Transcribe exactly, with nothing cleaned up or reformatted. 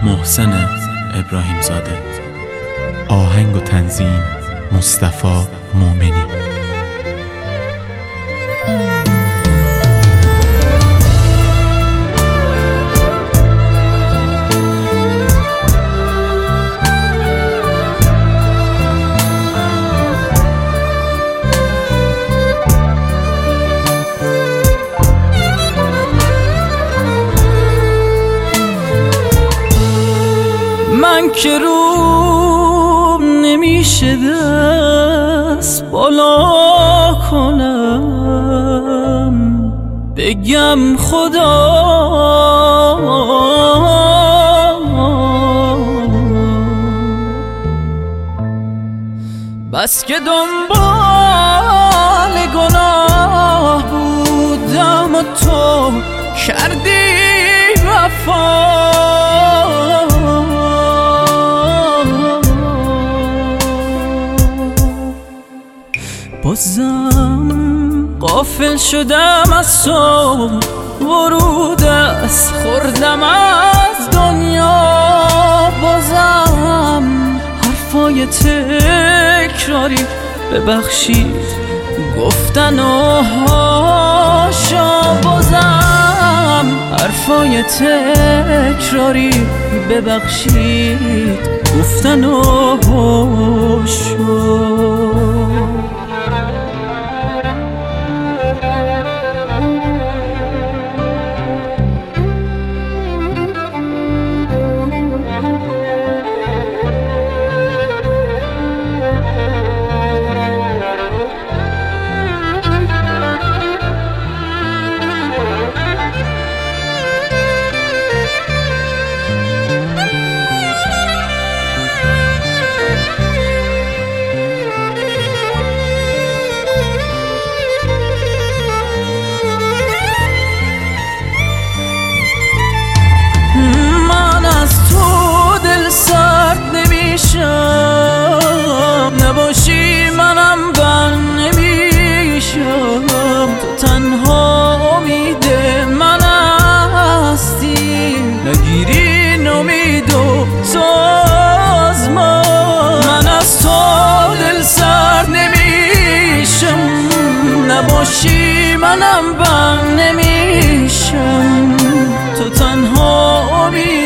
محسن ابراهیم زاده. آهنگ و تنظیم مصطفی مومنی. من که روم نمیشه دست بالا کنم بگم خدا بس که دنبال گناه بودم و تو کردی وفا. بازم غافل شدم از تو، ورود از خوردم از دنیا. بازم حرفای تکراری ببخشید گفتن و هاشا. بازم حرفای تکراری ببخشید گفتن و هاشا. نباشی منم بر نمیشم، تو تنها امید من هستی. نگیری نمید و تو از من، من از تو دل سر نمیشم. نباشی منم بر نمیشم، تو تنها امید